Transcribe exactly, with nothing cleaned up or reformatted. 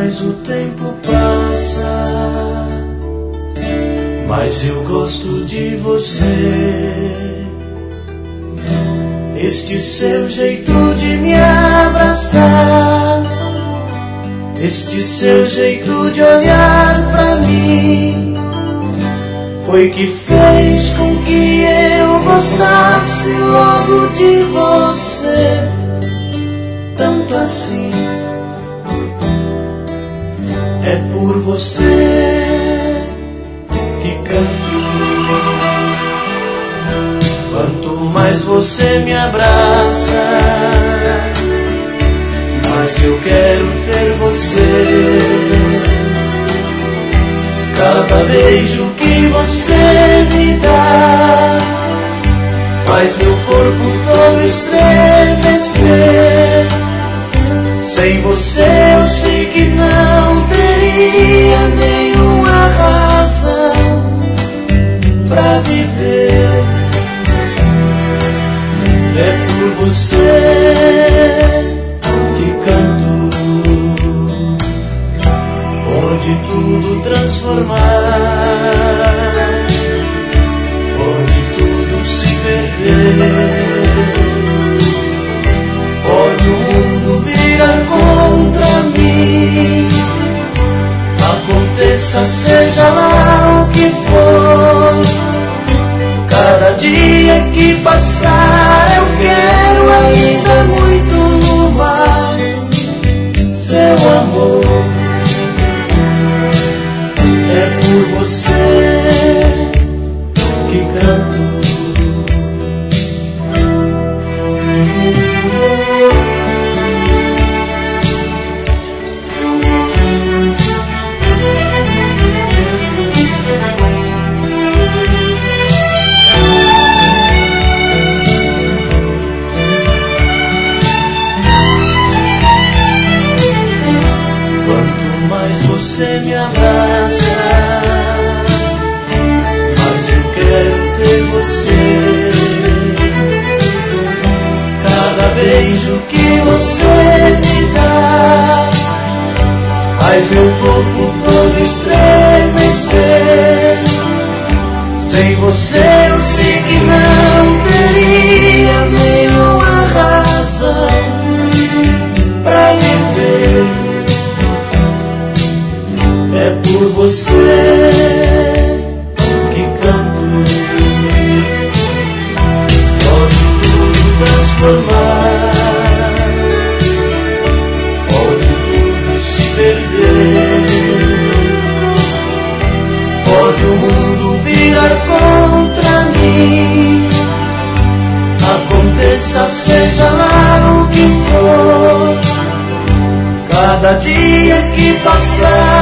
mais o tempo passa, mais eu gosto de você. Este seu jeito de me abraçar, este seu jeito de olhar pra mim, foi que fez com que eu gostasse logo de você, tanto assim. É por você que canto. Quanto mais você me abraça, mais eu quero ter você. Cada beijo que você me dá faz meu corpo todo estremecer. Sem você eu sei que não teria nenhuma razão pra viver. É por você que canto, onde tudo transformar, onde tudo se perder, onde o mundo vira contra mim. Aconteça, seja lá o que for, cada dia que passar eu quero ainda muito mais seu amor. É por você que canto. Você me abraça, mas eu quero ter você. Cada beijo que você me dá faz meu corpo todo estremecer. Sem você eu sei que não teria nenhuma razão pra viver. É por você que canto, pode tudo transformar, pode tudo se perder, pode o mundo virar contra mim. Aconteça, seja lá o que for, cada dia que passar